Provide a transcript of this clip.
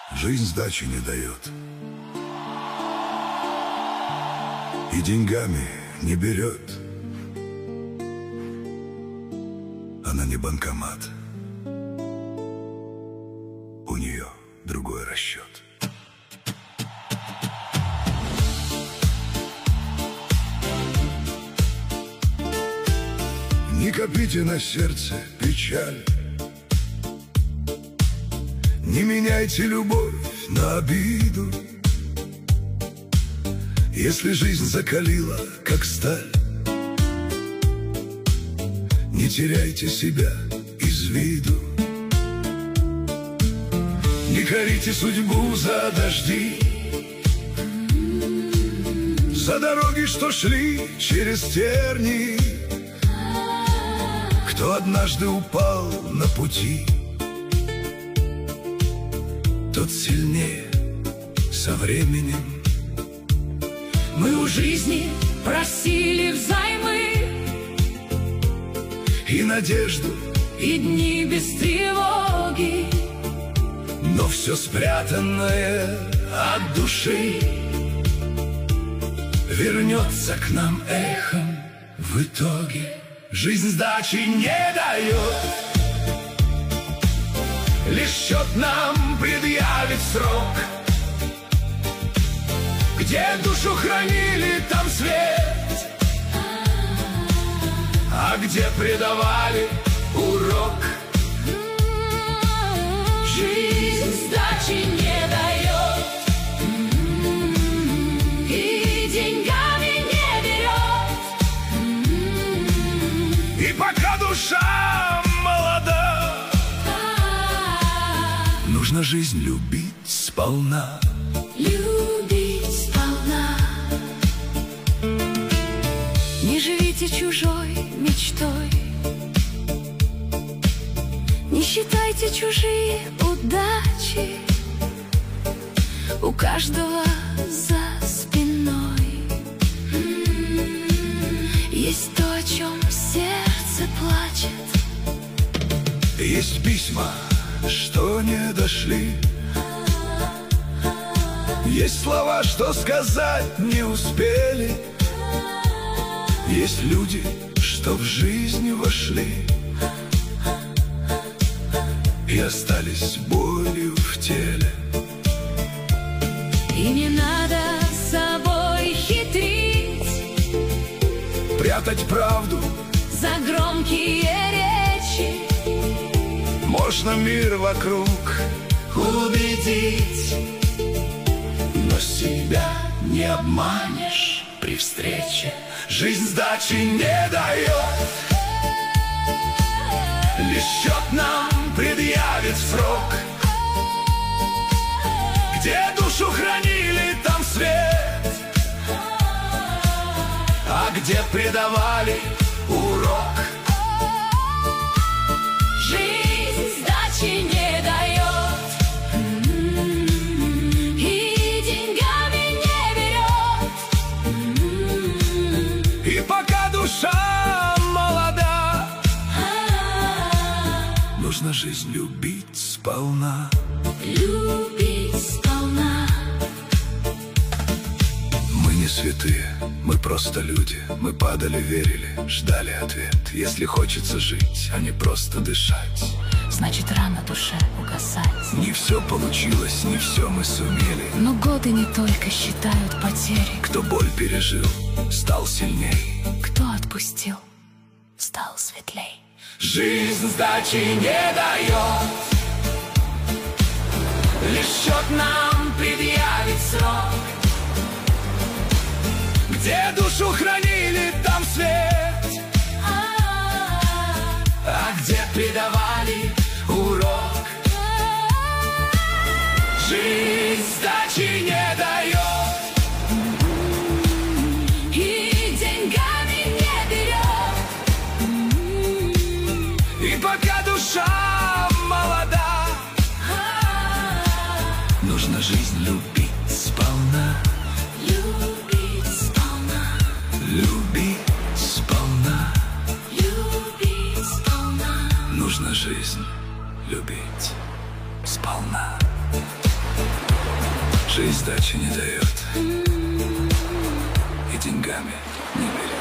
Жизнь сдачи не дает и деньгами не берет. Она не банкомат, у нее другой расчет. Не копите на сердце печаль, не меняйте любовь на обиду. Если жизнь закалила, как сталь, не теряйте себя из виду. Не корите судьбу за дожди, за дороги, что шли через тернии. Кто однажды упал на пути, тот сильнее со временем. Мы у жизни просили взаймы И надежду, и дни без тревоги, но все спрятанное от души вернется к нам эхом в итоге. Жизнь сдачи не дает, лишь счет нам предъявит срок. Где душу хранили, там свет, а где предавали урок. жизнь сдачи не дает и деньгами не берет. И пока душа молода, нужно жизнь любить сполна. Любить сполна. Не живите чужой мечтой, не считайте чужие удачи. У каждого за спиной есть то, о чем сердце плачет. Есть письма, что не дошли, есть слова, что сказать не успели, есть люди, что в жизнь вошли и остались болью в теле. И не надо с собой хитрить, Прятать правду за громкие речи. можно мир вокруг убедить, но себя не обманешь при встрече. Жизнь сдачи не дает, лишь счет нам предъявит срок. Где душу хранили, там свет, а где предавали урок. Жизнь сдачи не дает и деньгами не берет. И пока душа молода, нужно жизнь любить сполна. Любить сполна. Мы не святые, мы просто люди. Мы падали, верили, ждали ответ. Если хочется жить, а не просто дышать, Значит, рано душе угасать. не все получилось, не все мы сумели. Но годы не только считают потери. Кто боль пережил, стал сильней. Кто отпустил, стал светлей. Жизнь сдачи не дает, Лишь счет нам предъявит срок. где душу хранили, там свет, а где предавали урок. Жизнь сдачи не дает, И деньгами не берет. и пока душа молода, нужно жизнь любить сполна. Любить сполна. Любить сполна. Любить сполна. Нужно жизнь любить сполна. Жизнь сдачи не дает и деньгами не берет.